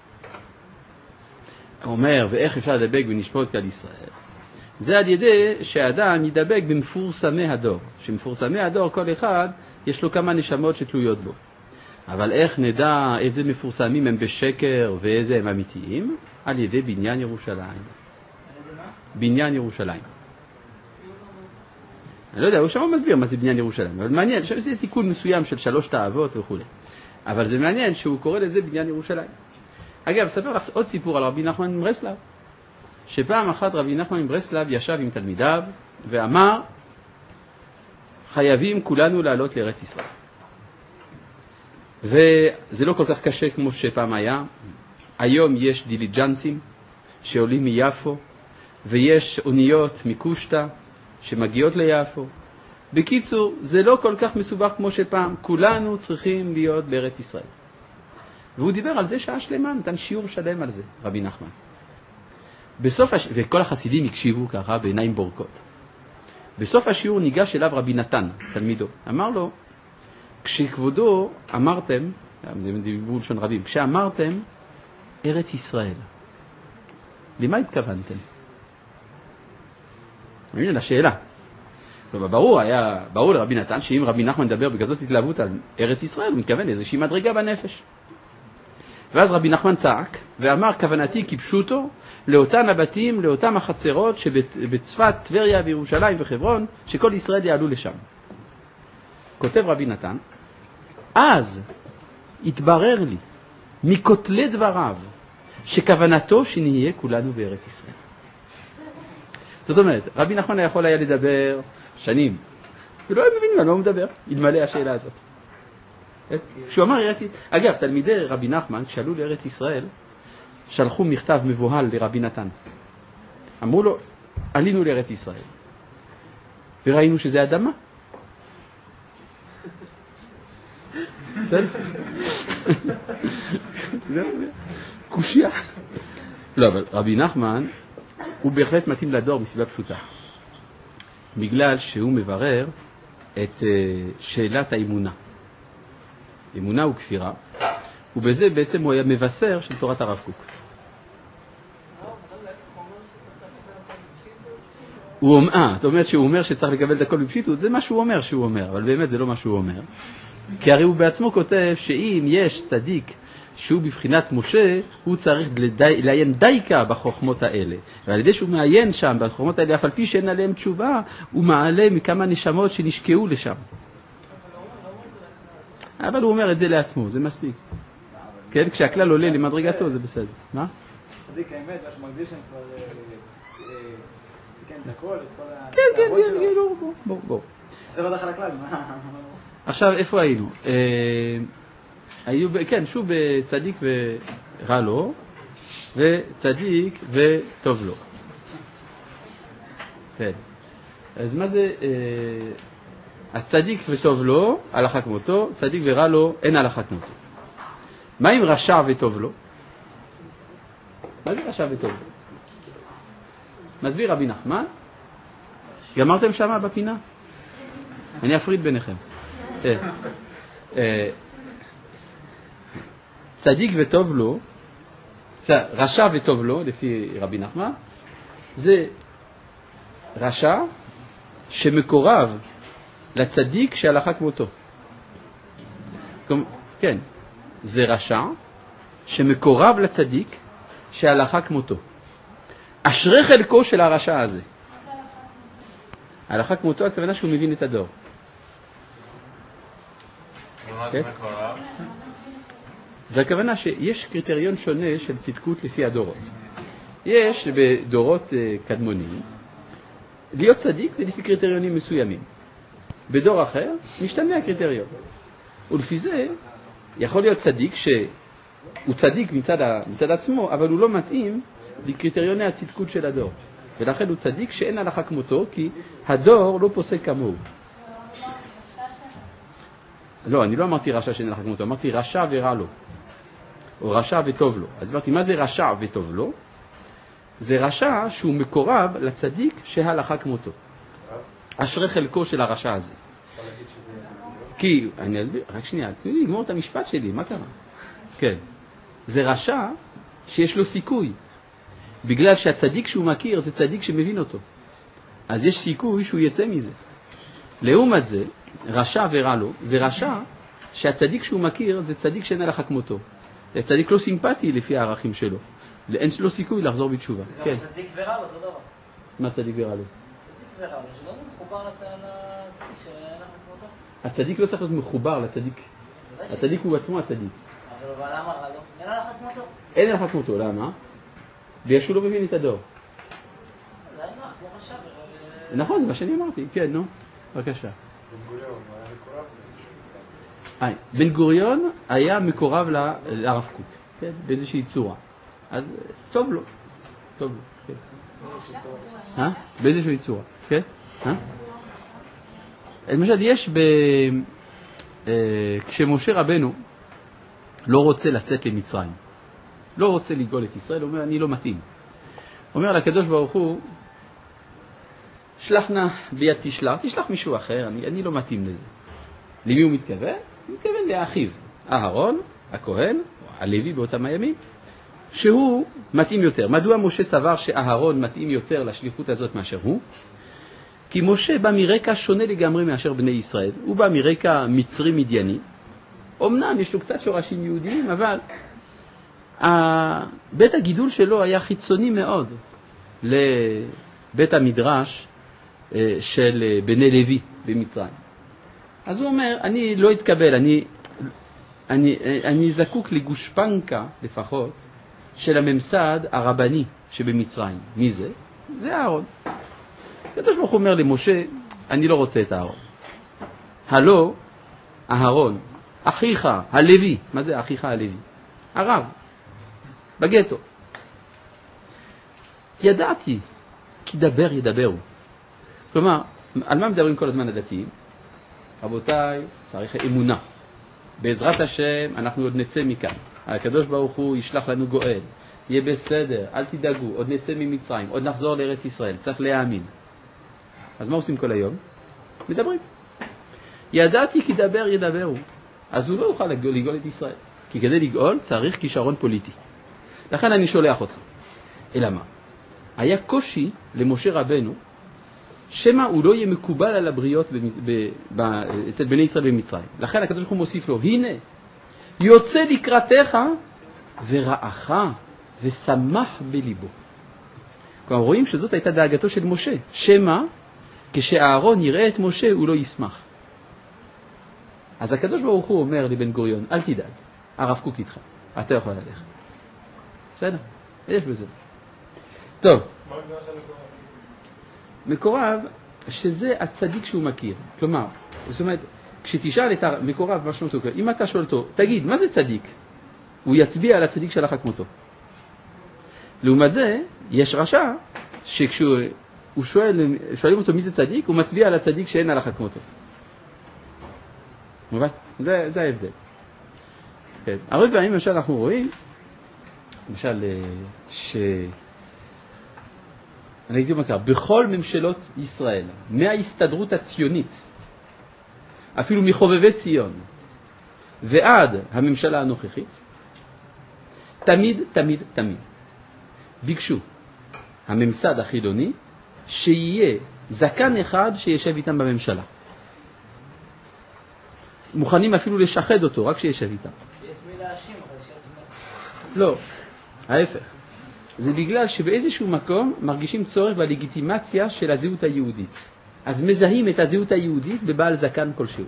הוא אומר, ואיך אפשר לדבק בנשמות כלל ישראל? זה על ידי שהאדם ידבק במפורסמי הדור. שמפורסמי הדור, כל אחד יש לו כמה נשמות שתלויות בו. אבל איך נדע איזה מפורסמים הם בשקר ואיזה הם אמיתיים? על ידי בניין ירושלים. בניין ירושלים. אני לא יודע, הוא שם מסביר מה זה בניין ירושלים, אבל מעניין, שזה תיקון מסוים של 3 תאוות וכו'. אבל זה מעניין שהוא קורא לזה בניין ירושלים. אגב, אספר לך עוד סיפור על רבי נחמן מברסלב, שפעם אחת רבי נחמן מברסלב ישב עם תלמידיו ואמר, חייבים כולנו לעלות לארץ ישראל. וזה לא כל כך קשה כמו שפעם היה. היום יש דיליג'נסים שעולים מיפו, ויש אוניות מקושטה שמגיעות ליפו. בקיצור, זה לא כל כך מסובך כמו שפעם. כולנו צריכים להיות בארץ ישראל. והוא דיבר על זה שעה שלמה, נתן שיעור שלם על זה, רבי נחמן. וכל החסידים הקשיבו ככה בעיניים בורקות. בסוף השיעור ניגש אליו רבי נתן, תלמידו. אמר לו, כשכבודו אמרתם, זה דיבור לשון רבים, כשאמרתם ארץ ישראל, למה התכוונתם? הנה לשאלה. ברור לרבי נתן שאם רבי נחמן מדבר בכזאת התלהבות על ארץ ישראל, הוא מתכוון לאיזושהי מדרגה בנפש. ואז רבי נחמן צעק ואמר, כוונתי כפשוטו לאותן הבתים, לאותן החצרות שבצפת, טבריה וירושלים וחברון, שכל ישראל יעלו לשם. כותב רבי נתן, אז התברר לי מכותלי דבריו שכוונתו שנהיה כולנו בארץ ישראל. זאת אומרת, רבי נחמן יכול היה לדבר שנים, ולא היה מבין מה הוא מדבר, אלמלא השאלה הזאת. כשהוא אמר ארץ ישראל, אגב, תלמידי רבי נחמן, כשעלו לארץ ישראל, שלחו מכתב מבוהל לרבי נתן. אמרו לו, עלינו לארץ ישראל, וראינו שזה אדמה. בסדר? קושיה. לא, אבל רבי נחמן הוא בהחלט מתאים לדור מסיבה פשוטה. בגלל שהוא מברר את שאלת האמונה. אמונה הוא כפירה, ובזה בעצם הוא היה מבשר של תורת הרב קוק. אתה אומרת שהוא אומר שצריך לקבל את הכל בפשיטות, זה מה שהוא אומר שהוא אומר, אבל באמת זה לא מה שהוא אומר. כי הרי הוא בעצמו כותב שאם יש צדיק שהוא בבחינת משה, הוא צריך לעיין דייקה בחוכמות האלה. ועל ידי שהוא מעיין שם בחוכמות האלה, אף על פי שאין עליהם תשובה, הוא מעלה מכמה נשמות שנשקעו לשם. אבל הוא אומר את זה לעצמו, זה מספיק. כן, כשהכלל עולה למדרגתו, זה בסדר. מה? צדיק האמת, מה שמקדיש הם כבר תיקן את הכל, את כל ה... כן, בוא. זה לא דחל הכלל, מה? עכשיו, איפה היינו? כן, שוב בצדיק ורע לו, וצדיק וטוב לו. כן. אז מה זה... הצדיק וטוב לו, הלכה כמותו, צדיק ורע לו, אין הלכה כמותו. מה עם רשע וטוב לו? מה זה רשע וטוב לו? מסביר רבי נחמן. גמרתם שמה בפינה? אני אפריד ביניכם. צדיק וטוב לו, זה רשע וטוב לו, לפי רבי נחמן, זה רשע שמקורב לצדיק שהלכה כמותו. כן, זה רשע שמקורב לצדיק שהלכה כמותו. אשרי חלקו של הרשע הזה. הלכה כמותו, הכוונה שהוא מבין את הדור. ומה זה מקורב? זה הכוונה שיש קריטריון שונה של צדקות לפי הדורות. יש בדורות קדמונים, להיות צדיק זה לפי קריטריונים מסוימים. בדור אחר משתנה הקריטריון. ולפי זה יכול להיות צדיק שהוא צדיק מצד עצמו, אבל הוא לא מתאים לקריטריוני הצדקות של הדור. ולכן הוא צדיק שאין הלכה כמותו, כי הדור לא פוסק כמוהו. לא, אני לא אמרתי רשע שאין הלכה כמותו, אמרתי רשע ורע לו. או רשע וטוב לו. אז אמרתי, מה זה רשע וטוב לו? זה רשע שהוא מקורב לצדיק שהלכה כמותו. אשרי חלקו של הרשע הזה. כי, אני אסביר, רק שנייה, תנו לי לגמור את המשפט שלי, מה קרה? כן. זה רשע שיש לו סיכוי. בגלל שהצדיק שהוא מכיר זה צדיק שמבין אותו. אז יש סיכוי שהוא יצא מזה. לעומת זה, רשע ורע לו, זה רשע שהצדיק שהוא מכיר זה צדיק שאין הלכה כמותו. זה צדיק לא סימפטי לפי הערכים שלו. אין לו סיכוי לחזור בתשובה. גם צדיק ורע לו, אותו דבר. מה צדיק ורע לו? צדיק ורע לו, שלא מחובר לצדיק שאין הלכה כמותו. הצדיק לא צריך להיות מחובר לצדיק. הצדיק הוא עצמו הצדיק. אבל למה רע לו? אין הלכה כמותו. אין הלכה כמותו, למה? בגלל שהוא לא מבין את הדור. זה היה נח, כמו חשב. נכון, זה מה שאני אמרתי. כן, נו, בבקשה. בן גוריון היה מקורב לרב קוק, כן, באיזושהי צורה. אז טוב לו, טוב לו, כן. באיזושהי צורה, כן? למשל, יש כשמשה רבנו לא רוצה לצאת למצרים, לא רוצה לגאול את ישראל, הוא אומר, אני לא מתאים. הוא אומר לקדוש ברוך הוא, שלח נא ביד תשלח מישהו אחר, אני לא מתאים לזה. למי הוא מתכוון? הוא מתכוון לאחיו, אהרון, הכהן, הלוי באותם הימים, שהוא מתאים יותר. מדוע משה סבר שאהרון מתאים יותר לשליחות הזאת מאשר הוא? כי משה בא מרקע שונה לגמרי מאשר בני ישראל. הוא בא מרקע מצרי מדייני. אמנם יש לו קצת שורשים יהודיים, אבל בית הגידול שלו היה חיצוני מאוד לבית המדרש של בני לוי במצרים. אז הוא אומר, אני לא אתקבל, אני זקוק לגושפנקה לפחות של הממסד הרבני שבמצרים. מי זה? זה אהרון. הקדוש ברוך הוא אומר למשה, אני לא רוצה את אהרון. הלא, אהרון, אחיך הלוי, מה זה אחיך הלוי? הרב, בגטו. ידעתי, כי דבר ידברו. כלומר, על מה מדברים כל הזמן הדתיים? רבותיי, צריך אמונה. בעזרת השם אנחנו עוד נצא מכאן. הקדוש ברוך הוא ישלח לנו גואל. יהיה בסדר, אל תדאגו, עוד נצא ממצרים, עוד נחזור לארץ ישראל, צריך להאמין. אז מה עושים כל היום? מדברים. ידעתי כי דבר ידברו. אז הוא לא יוכל לגאול את ישראל. כי כדי לגאול צריך כישרון פוליטי. לכן אני שולח אותך. אלא מה? היה קושי למשה רבנו, שמה הוא לא יהיה מקובל על הבריות אצל בני ישראל במצרים. לכן הקדוש ברוך הוא מוסיף לו, הנה, יוצא לקראתך ורעך ושמח בליבו. כלומר, רואים שזאת הייתה דאגתו של משה. שמה, כשאהרון יראה את משה, הוא לא ישמח. אז הקדוש ברוך הוא אומר לבן גוריון, אל תדאג, הרב קוק איתך, אתה יכול ללכת. בסדר? יש בזה. טוב. מה הגדרה של מקורב, שזה הצדיק שהוא מכיר. כלומר, זאת אומרת, כשתשאל את המקורב משמעותו, אם אתה שואל אותו, תגיד, מה זה צדיק? הוא יצביע על הצדיק שלך כמותו. לעומת זה, יש רשע, שכשהוא שואלים אותו מי זה צדיק, הוא מצביע על הצדיק שאין הלכה כמותו. מובן? זה ההבדל. כן. הרבה פעמים, למשל, אנחנו רואים, למשל, אני הייתי אומר, בכל ממשלות ישראל, מההסתדרות הציונית, אפילו מחובבי ציון, ועד הממשלה הנוכחית, תמיד, תמיד, תמיד. ביקשו הממסד החילוני שיהיה זקן אחד שישב איתם בממשלה. מוכנים אפילו לשחד אותו, רק שישב איתם. יש מי להאשים, אבל שיש... לא, ההפך. זה בגלל שבאיזשהו מקום מרגישים צורך בלגיטימציה של הזהות היהודית. אז מזהים את הזהות היהודית בבעל זקן כלשהו.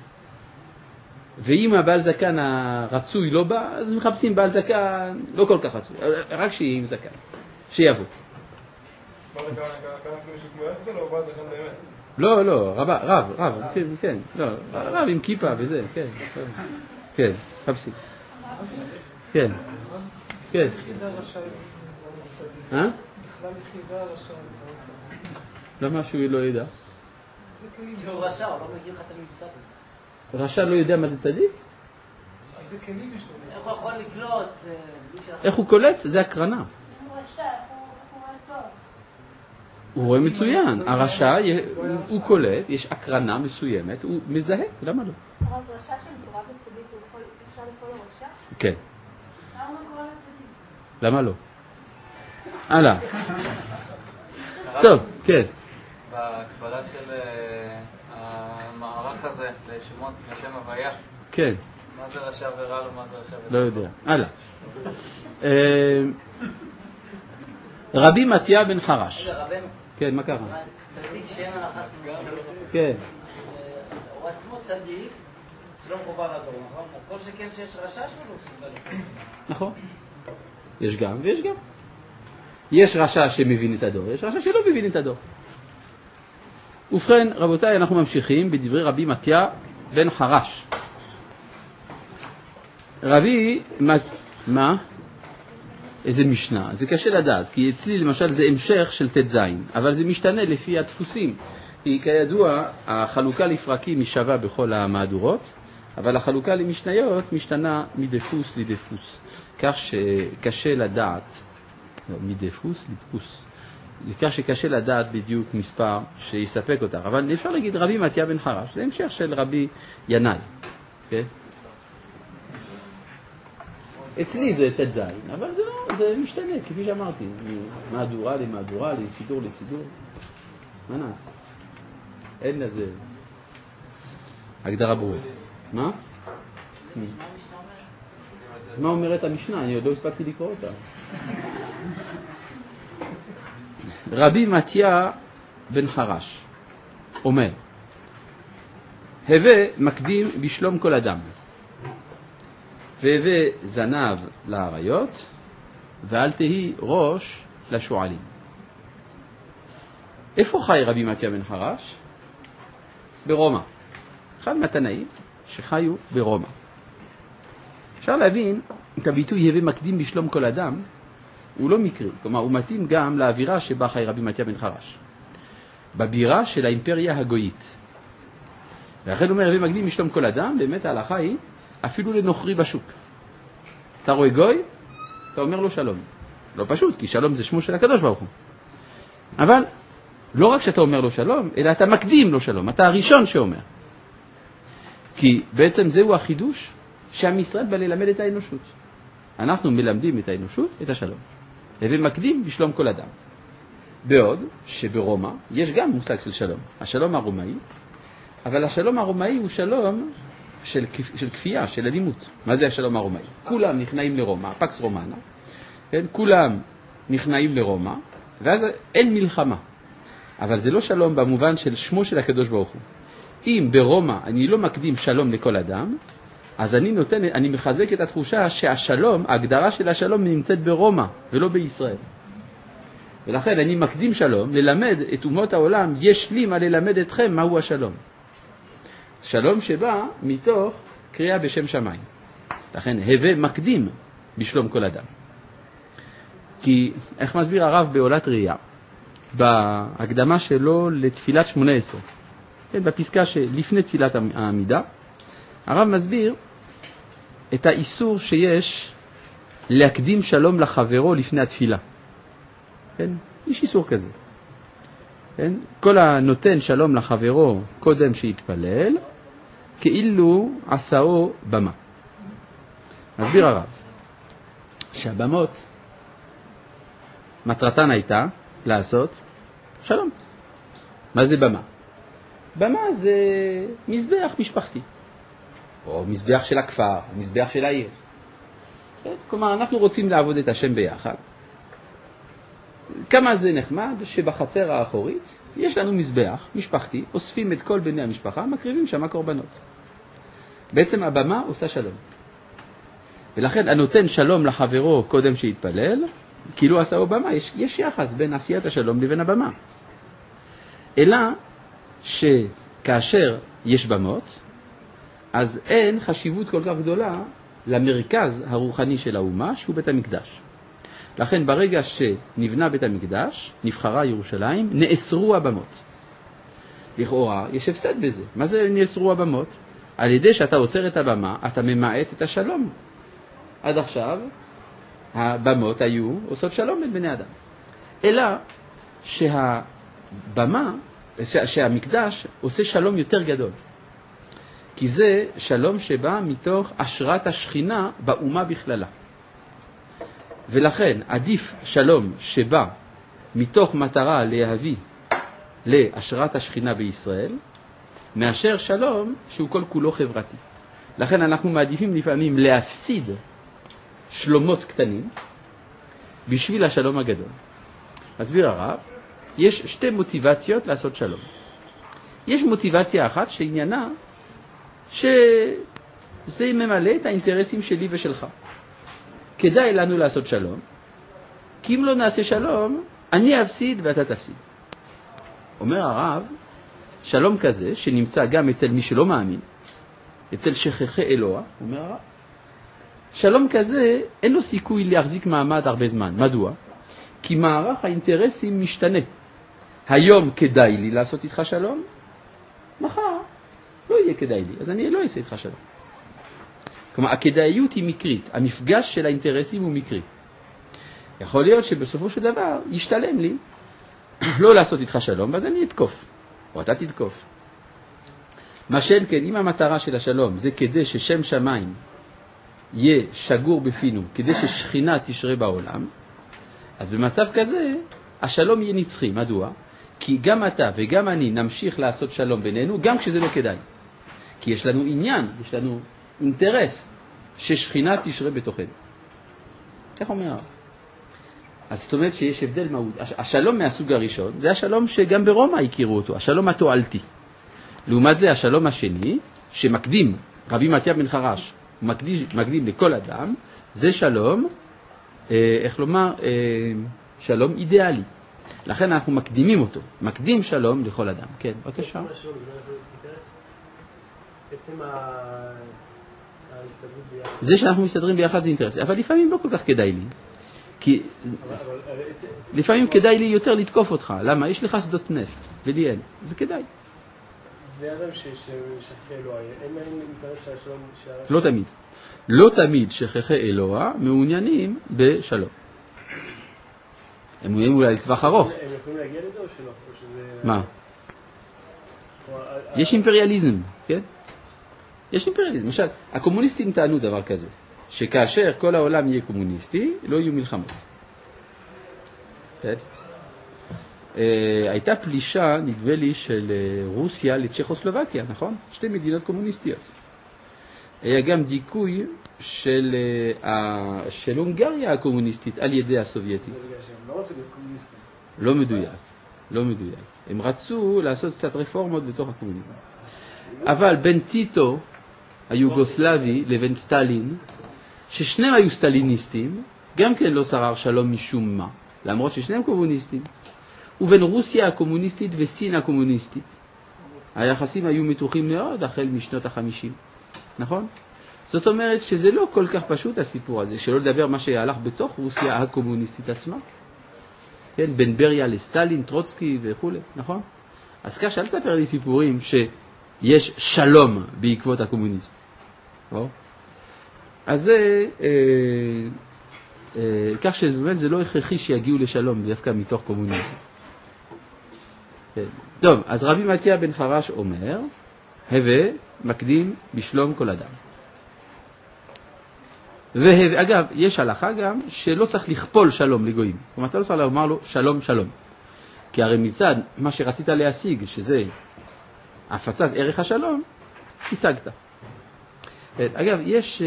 ואם הבעל זקן הרצוי לא בא, אז מחפשים בעל זקן לא כל כך רצוי, רק שיהיה עם זקן, שיבוא. מה זה כאן מישהו כמו הרצל או בעל זקן באמת? לא, לא, רב, כן, לא, רב עם כיפה וזה, כן, חפשים. כן. יחידה רשאי לזהות צדיק. בכלל יחידה רשאי לזהות צדיק. למה שהוא לא ידע? זה כלים. הוא רשע, הוא לא מכיר לך את הממסד. רשע לא יודע מה זה צדיק? איזה כלים יש לו? איך הוא יכול לקלוט? איך הוא קולט? זה הקרנה. הוא רשע, הוא רואה טוב. הוא רואה מצוין. הרשע, הוא קולט, יש הקרנה מסוימת, הוא מזהה, למה לא? הרב, רשע שמקורב לצדיק, אפשר לקרוא לו רשע? כן. למה הוא קורא לצדיק? למה לא? הלאה. טוב, כן. בהקבלה של המערך הזה לשמות לשם הוויה, כן. מה זה רשע ורע לו, מה זה רשע ורע? לא יודע. הלאה. רבי מתיה בן חרש. רבנו, כן, מה קרה? צדיק שאין הלכת כן. הוא עצמו צדיק שלא מחובר לדור, נכון? אז כל שכן שיש רשע שלו לא מסוגל. נכון. יש גם ויש גם. יש רשע שמבין את הדור, יש רשע שלא מבין את הדור. ובכן, רבותיי, אנחנו ממשיכים בדברי רבי מתיה בן חרש. מה? איזה משנה? זה קשה לדעת, כי אצלי למשל זה המשך של ת' זין, אבל זה משתנה לפי הדפוסים. כי כידוע, החלוקה לפרקים היא שווה בכל המהדורות, אבל החלוקה למשניות משתנה מדפוס לדפוס. כך שקשה לדעת, מדפוס לדפוס. כך שקשה לדעת בדיוק מספר שיספק אותך. אבל אפשר להגיד רבי מתיה בן חרש, זה המשך של רבי ינאי. כן? אצלי זה ת' זין, אבל זה משתנה, כפי שאמרתי, ממהדורה למהדורה, לסידור לסידור. מה נעשה? אין לזה הגדרה ברורה. מה? מה אומרת המשנה? אני עוד לא הספקתי לקרוא אותה. רבי מתיה בן חרש אומר, הווה מקדים בשלום כל אדם, והווה זנב לאריות, ואל תהי ראש לשועלים. איפה חי רבי מתיה בן חרש? ברומא. אחד מהתנאים שחיו ברומא. אפשר להבין את הביטוי הווה מקדים בשלום כל אדם, הוא לא מקרי, כלומר הוא מתאים גם לאווירה שבה חי רבי מתיה בן חרש, בבירה של האימפריה הגויית. ואחרי הוא אומר הווה מקדים בשלום כל אדם, באמת ההלכה היא אפילו לנוכרי בשוק. אתה רואה גוי, אתה אומר לו שלום. לא פשוט, כי שלום זה שמו של הקדוש ברוך הוא. אבל לא רק שאתה אומר לו שלום, אלא אתה מקדים לו שלום, אתה הראשון שאומר. כי בעצם זהו החידוש שהמשרד בא ללמד את האנושות. אנחנו מלמדים את האנושות, את השלום. ומקדים בשלום כל אדם. בעוד שברומא יש גם מושג של שלום. השלום הרומאי, אבל השלום הרומאי הוא שלום של כפייה, של אלימות. מה זה השלום הרומאי? כולם נכנעים לרומא, פקס רומנה, כן? כולם נכנעים לרומא, ואז אין מלחמה. אבל זה לא שלום במובן של שמו של הקדוש ברוך הוא. אם ברומא אני לא מקדים שלום לכל אדם, אז אני מחזק את התחושה שהשלום, ההגדרה של השלום נמצאת ברומא ולא בישראל. ולכן אני מקדים שלום, ללמד את אומות העולם, יש לי מה ללמד אתכם מהו השלום. שלום שבא מתוך קריאה בשם שמיים. לכן הווה מקדים בשלום כל אדם. כי איך מסביר הרב בעולת ראייה? בהקדמה שלו לתפילת 18, כן, בפסקה שלפני תפילת העמידה, הרב מסביר את האיסור שיש להקדים שלום לחברו לפני התפילה. כן? יש איסור כזה. כן? כל הנותן שלום לחברו קודם שיתפלל, כאילו עשאו במה. מסביר הרב. שהבמות, מטרתן הייתה לעשות שלום. מה זה במה? במה זה מזבח משפחתי, או מזבח של הכפר, או מזבח של העיר. כלומר, אנחנו רוצים לעבוד את השם ביחד. כמה זה נחמד שבחצר האחורית יש לנו מזבח משפחתי, אוספים את כל בני המשפחה, מקריבים שם קורבנות. בעצם הבמה עושה שלום. ולכן הנותן שלום לחברו קודם שהתפלל, כאילו עשה במה, יש יחס בין עשיית השלום לבין הבמה. אלא שכאשר יש במות, אז אין חשיבות כל כך גדולה למרכז הרוחני של האומה, שהוא בית המקדש. לכן ברגע שנבנה בית המקדש, נבחרה ירושלים, נאסרו הבמות. לכאורה יש הפסד בזה. מה זה נאסרו הבמות? על ידי שאתה אוסר את הבמה, אתה ממעט את השלום. עד עכשיו הבמות היו עושות שלום בין בני אדם. אלא שהמקדש עושה שלום יותר גדול. כי זה שלום שבא מתוך השראת השכינה באומה בכללה. ולכן עדיף שלום שבא מתוך מטרה להביא להשראת השכינה בישראל, מאשר שלום שהוא כל כולו חברתי. לכן אנחנו מעדיפים לפעמים להפסיד שלומות קטנים בשביל השלום הגדול. מסביר הרב, יש שתי מוטיבציות לעשות שלום. יש מוטיבציה אחת שעניינה שזה ממלא את האינטרסים שלי ושלך. כדאי לנו לעשות שלום, כי אם לא נעשה שלום, אני אפסיד ואתה תפסיד. אומר הרב, שלום כזה שנמצא גם אצל מי שלא מאמין, אצל שכחי אלוה, אומר הרב, שלום כזה אין לו סיכוי להחזיק מעמד הרבה זמן. מדוע? כי מערך האינטרסים משתנה. היום כדאי לי לעשות איתך שלום, מחר לא יהיה כדאי לי, אז אני לא אעשה איתך שלום. כלומר, הכדאיות היא מקרית, המפגש של האינטרסים הוא מקרי. יכול להיות שבסופו של דבר ישתלם לי לא לעשות איתך שלום, ואז אני אתקוף, או אתה תתקוף. מה שאין כן, אם המטרה של השלום זה כדי ששם שמיים יהיה שגור בפינו, כדי ששכינה תשרה בעולם, אז במצב כזה השלום יהיה נצחי. מדוע? כי גם אתה וגם אני נמשיך לעשות שלום בינינו, גם כשזה לא כדאי. כי יש לנו עניין, יש לנו אינטרס ששכינה תשרה בתוכנו. איך אומר? אז זאת אומרת שיש הבדל מהות. השלום מהסוג הראשון, זה השלום שגם ברומא הכירו אותו, השלום התועלתי. לעומת זה השלום השני, שמקדים, רבי מתיה בן חרש, מקדים לכל אדם, זה שלום, איך לומר, שלום אידיאלי. לכן אנחנו מקדימים אותו, מקדים שלום לכל אדם. כן, בבקשה. זה שאנחנו מסתדרים ביחד זה אינטרס, אבל לפעמים לא כל כך כדאי לי. כי לפעמים כדאי לי יותר לתקוף אותך. למה? יש לך שדות נפט, ולי אין. זה כדאי. זה אדם ששכחי אלוה, אין להם אינטרס שהשלום... לא תמיד. לא תמיד שכחי אלוה מעוניינים בשלום. הם מעוניינים אולי לטווח ארוך. הם יכולים להגיע לזה או שלא? מה? יש אימפריאליזם, כן? יש אימפריאליזם. למשל, הקומוניסטים טענו דבר כזה, שכאשר כל העולם יהיה קומוניסטי, לא יהיו מלחמות. כן? הייתה פלישה, נדמה לי, של רוסיה לצ'כוסלובקיה, נכון? שתי מדינות קומוניסטיות. היה גם דיכוי של הונגריה הקומוניסטית על ידי הסובייטים. לא רוצים להיות קומוניסטים. לא מדויק, לא מדויק. הם רצו לעשות קצת רפורמות בתוך הקומוניזם. אבל בין טיטו היוגוסלבי לבין סטלין, ששניהם היו סטליניסטים, גם כן לא שרר שלום משום מה, למרות ששניהם קומוניסטים. ובין רוסיה הקומוניסטית וסין הקומוניסטית, היחסים היו מתוחים מאוד החל משנות ה-50. נכון? זאת אומרת שזה לא כל כך פשוט הסיפור הזה, שלא לדבר מה שהלך בתוך רוסיה הקומוניסטית עצמה. כן, בין בריה לסטלין, טרוצקי וכו', נכון? אז כך שאל תספר לי סיפורים שיש שלום בעקבות הקומוניזם. לא? אז זה, כך שבאמת זה לא הכרחי שיגיעו לשלום דווקא מתוך קומוניזם. כן. טוב, אז רבי מתיה בן חרש אומר, הווה מקדים בשלום כל אדם. ואגב, יש הלכה גם שלא צריך לכפול שלום לגויים. כלומר, אתה לא צריך לומר לו שלום שלום. כי הרי מצד מה שרצית להשיג, שזה הפצת ערך השלום, השגת. אגב, יש,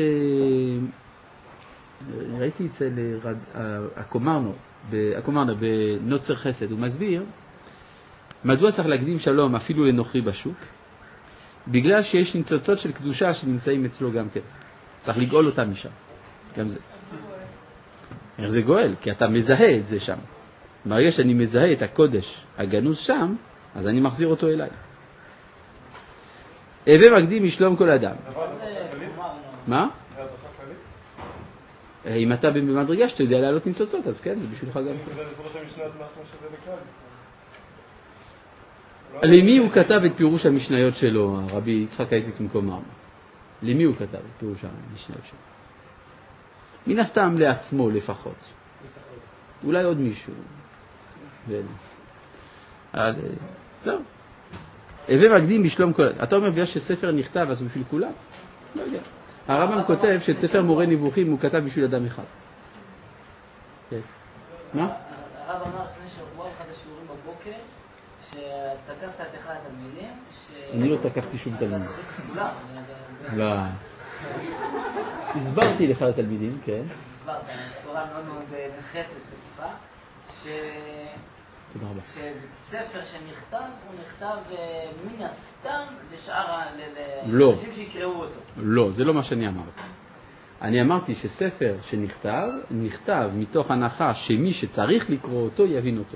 ראיתי אצל הקומרנו בנוצר חסד, הוא מסביר מדוע צריך להקדים שלום אפילו לנוכרי בשוק, בגלל שיש ניצוצות של קדושה שנמצאים אצלו גם כן. צריך לגאול אותם משם, גם זה. איך זה גואל? כי אתה מזהה את זה שם. ברגע שאני מזהה את הקודש הגנוז שם, אז אני מחזיר אותו אליי. הווה מקדים משלום כל אדם. מה? אם אתה במדרגה שאתה יודע לעלות ניצוצות, אז כן, זה בשבילך גם כן. למי הוא כתב את פירוש המשניות שלו, הרבי יצחק אייזיק מקומר? למי הוא כתב את פירוש המשניות שלו? מן הסתם לעצמו לפחות. אולי עוד מישהו. לא. הווה מקדים בשלום כל... אתה אומר בגלל שספר נכתב אז הוא בשביל כולם? לא יודע. הרמב"ם כותב שאת ספר מורה נבוכים הוא כתב בשביל אדם אחד. מה? הרב אמר לפני שבוע אחד השיעורים בבוקר שתקפת את אחד התלמידים אני לא תקפתי שום תלמיד. לא. הסברתי לאחד התלמידים, כן. הסברת, בצורה מאוד מאוד נחרצת ותקופה שספר שנכתב הוא נכתב מן הסתם לשאר האנשים שיקראו אותו. לא, זה לא מה שאני אמרתי. אני אמרתי שספר שנכתב, נכתב מתוך הנחה שמי שצריך לקרוא אותו יבין אותו.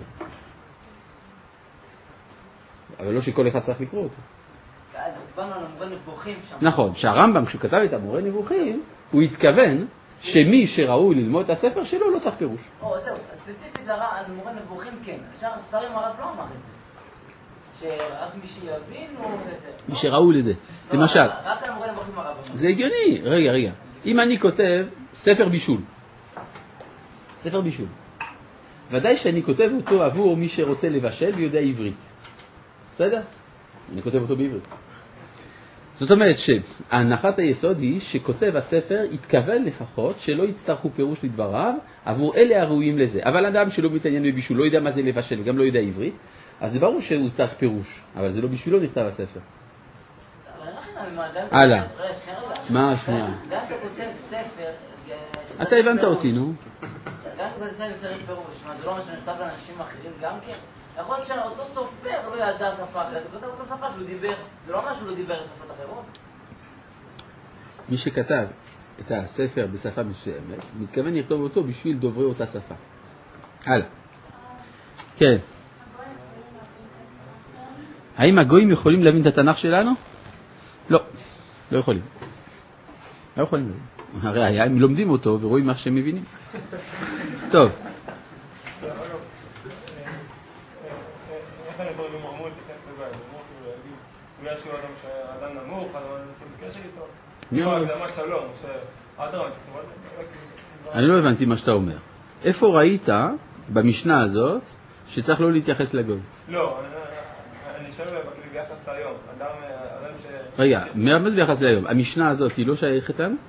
אבל לא שכל אחד צריך לקרוא אותו. דיברנו על המורה נבוכים שם. נכון, שהרמב"ם כשהוא כתב את המורה נבוכים, הוא התכוון שמי שראוי ללמוד את הספר שלו לא צריך פירוש. זהו, ספציפית על מורה נבוכים כן. עכשיו הספרים הרב לא אמר את זה. שרק מי שיבין הוא לזה. מי שראוי לזה. למשל. רק על מורה נבוכים הרב אמר. זה הגיוני. רגע. אם אני כותב ספר בישול. ספר בישול. ודאי שאני כותב אותו עבור מי שרוצה לבשל ויודע עברית. בסדר? אני כותב אותו בעברית. זאת אומרת שהנחת היסוד היא שכותב הספר התכוון לפחות שלא יצטרכו פירוש לדבריו עבור אלה הראויים לזה. אבל אדם שלא מתעניין בבישול, לא יודע מה זה לבשל וגם לא יודע עברית, אז זה ברור שהוא צריך פירוש, אבל זה לא בשבילו נכתב הספר. הלאה. מה השנייה? גם אתה כותב ספר... אתה הבנת אותי, נו. גם אתה כותב ספר צריך פירוש, מה זה לא מה שנכתב לאנשים אחרים גם כן? יכול להיות שאותו סופר לא ידע שפה אחרת, הוא כותב אותו שפה שהוא דיבר, זה לא מה שהוא לא דיבר שפות אחרות. מי שכתב את הספר בשפה מסוימת, מתכוון לכתוב אותו בשביל דוברי אותה שפה. הלאה. כן. האם הגויים יכולים להבין את התנ"ך שלנו? לא, לא יכולים. לא יכולים להבין. הרי הם לומדים אותו ורואים איך שהם מבינים. טוב. איך אני יכול לומר מול תכנס לבית? אולי שהוא אדם נמוך, אדם נסכים בקשר איתו? לא, הקדמת שלום, שאדם אני לא הבנתי מה שאתה אומר. איפה ראית במשנה הזאת שצריך לא להתייחס לגוי? לא, אני שואל ביחס להיום. אדם ש... רגע, מה זה ביחס להיום? המשנה הזאת היא לא שייכת לנו?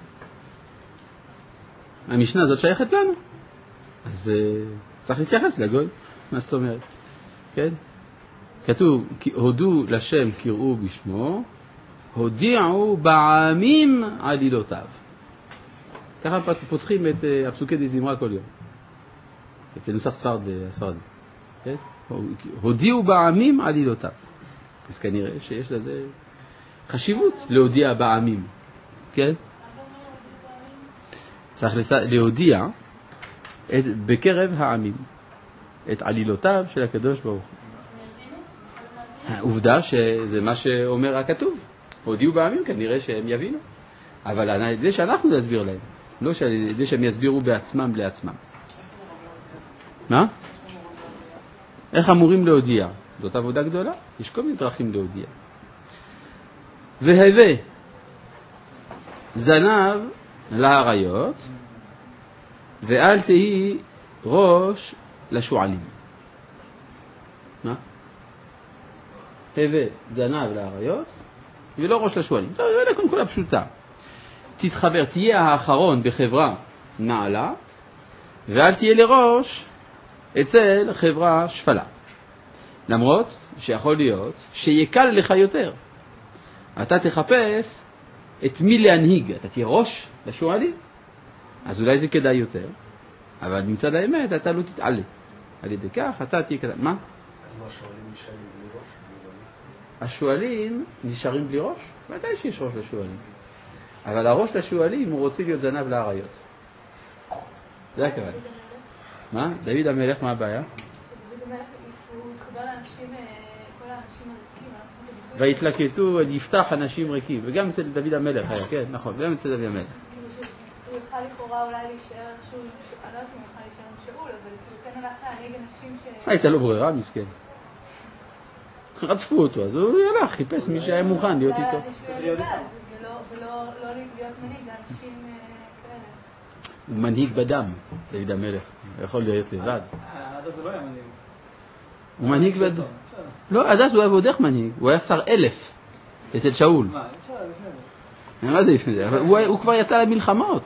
המשנה הזאת שייכת לנו? אז צריך להתייחס לגוי. מה זאת אומרת? כן? כתוב, הודו לשם קראו בשמו, הודיעו בעמים עלילותיו. ככה פותחים את הפסוקי דזמרה כל יום. אצל נוסח הספרדי. כן? הודיעו בעמים עלילותיו. אז כנראה שיש לזה חשיבות להודיע בעמים. כן? צריך להודיע בקרב העמים את עלילותיו של הקדוש ברוך הוא. העובדה שזה מה שאומר הכתוב. הודיעו בעמים, כנראה שהם יבינו. אבל על ידי שאנחנו נסביר להם. לא על ידי שהם יסבירו בעצמם לעצמם. מה? איך אמורים להודיע? זאת עבודה גדולה. יש כל מיני דרכים להודיע. והווה זנב לעריות, ואל תהי ראש לשועלים. מה? הווה זנב לעריות, ולא ראש לשועלים. טוב, זה קודם כל הפשוטה. תתחבר, תהיה האחרון בחברה נעלה, ואל תהיה לראש אצל חברה שפלה. למרות שיכול להיות שיקל לך יותר. אתה תחפש את מי להנהיג, אתה תהיה ראש לשואלים, אז אולי זה כדאי יותר, אבל מצד האמת אתה לא תתעלה. על ידי כך אתה תהיה כדאי. מה? אז מה, השואלים נשארים בלי ראש? השואלים נשארים בלי ראש? מתי שיש ראש לשואלים? אבל הראש לשואלים הוא רוצה להיות זנב לאריות. זה הכוונה. מה? דוד המלך, מה הבעיה? הוא התחבר לאנשים, כל האנשים הריקים. והתלקטו יפתח אנשים ריקים, וגם אצל דוד המלך היה, כן, נכון, גם אצל דוד המלך. הוא יוכל לכאורה אולי להישאר איכשהו, אני לא יודעת אם הוא יוכל להישאר עם שאול, אבל הוא כן הלך להנהיג אנשים הייתה לו ברירה, מסכן. רדפו אותו, אז הוא הלך, חיפש מי שהיה מוכן להיות איתו. ולא להיות מנהיג לאנשים כאלה. הוא מנהיג בדם, דוד המלך. הוא יכול להיות לבד. עד אז הוא לא היה מנהיג. הוא מנהיג בדם. לא, עד אז הוא היה ועוד איך מנהיג. הוא היה שר 1000 אצל שאול. מה, אפשר לפני זה. מה זה לפני זה? הוא כבר יצא למלחמות.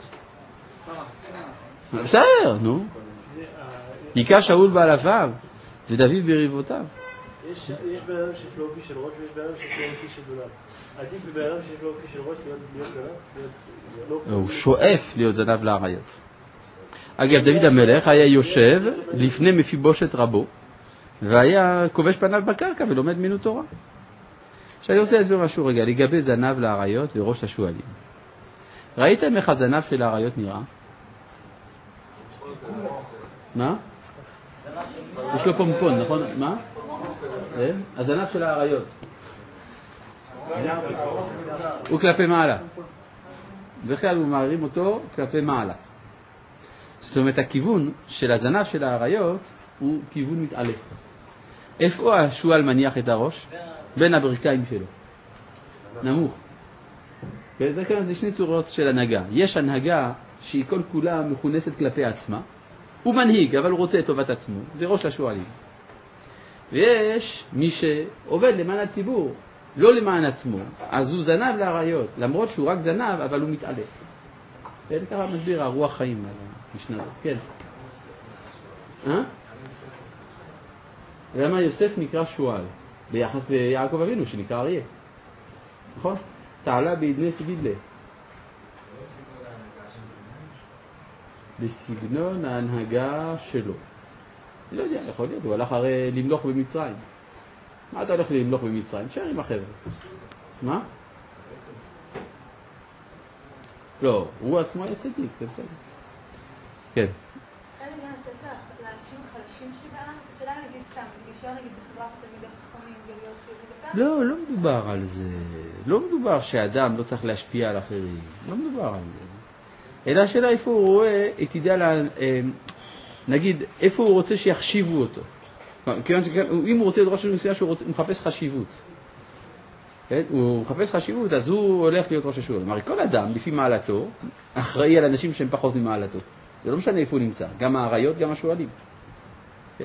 בסדר, נו. היכה שאול באלפיו, ודוד בריבותיו. יש באדם שיש לו אופי של ראש ויש באדם שיש לו אופי של זנב. עדיף באדם שיש לו אופי של ראש להיות זנב? הוא שואף להיות זנב לאריות. אגב, דוד המלך היה יושב לפני מפיבושת רבו, והיה כובש פניו בקרקע ולומד ממנו תורה. עכשיו אני רוצה להסביר משהו רגע, לגבי זנב לאריות וראש לשואלים. ראיתם איך הזנב של האריות נראה? מה? יש לו פומפון, נכון? מה? הזנב של האריות. הוא כלפי מעלה. בכלל הוא מערים אותו כלפי מעלה. זאת אומרת, הכיוון של הזנב של האריות הוא כיוון מתעלה. איפה השואל מניח את הראש? בין הברכיים שלו. נמוך. זה שני צורות של הנהגה. יש הנהגה שהיא כל כולה מכונסת כלפי עצמה. הוא מנהיג, אבל הוא רוצה את טובת עצמו. זה ראש לשואלים. ויש מי שעובד למען הציבור, לא למען עצמו. אז הוא זנב לאריות, למרות שהוא רק זנב, אבל הוא מתעלה. ואין ככה מסביר הרוח חיים על המשנה הזאת. כן. למה יוסף נקרא שואל? ביחס ליעקב אבינו שנקרא אריה. נכון? תעלה בעדני סבידלה. בסגנון ההנהגה שלו. אני לא יודע, יכול להיות, הוא הלך הרי למלוך במצרים. מה אתה הולך למלוך במצרים? תשאר עם החבר'ה. מה? לא, הוא עצמו היה צדיק, זה בסדר. כן. אני גם יוצאת לאנשים החלשים שלה, נגיד סתם, להישאר נגיד בחברה שתלמידי חכמים ולהיות חיובי וכך? לא מדובר על זה. לא מדובר שאדם לא צריך להשפיע על אחרים. לא מדובר על זה. אלא השאלה איפה הוא רואה את אידאל, נגיד, איפה הוא רוצה שיחשיבו אותו. אם הוא רוצה להיות ראש הממשלה שהוא מחפש חשיבות. הוא מחפש חשיבות, אז הוא הולך להיות ראש השואל. כלומר, כל אדם, לפי מעלתו, אחראי על אנשים שהם פחות ממעלתו. זה לא משנה איפה הוא נמצא. גם האריות, גם השואלים. כן.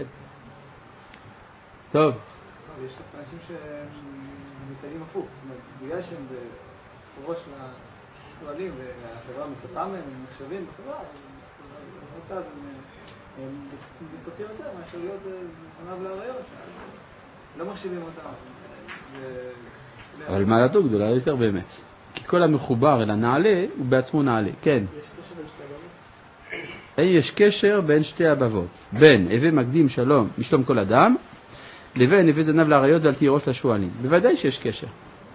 טוב. יש אנשים שמתנהגים הפוך. זאת אומרת, בגלל שהם בראש השואלים והחברה מצפה מהם, הם נחשבים בחברה, אז הם מתפתחים יותר מאשר להיות זנב לאריות. לא מחשיבים אותם. אבל מעלתו גדולה יותר באמת. כי כל המחובר אל הנעלה הוא בעצמו נעלה. כן. יש קשר בין שתי הבבות. בין הווה מקדים שלום משלום כל אדם, לבין הווה זנב לאריות ואל תהיה ראש לשואלים. בוודאי שיש קשר.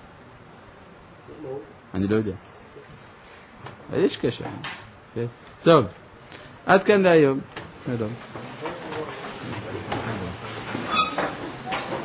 אני לא יודע. יש קשר. טוב. עד כאן להיום. שלום.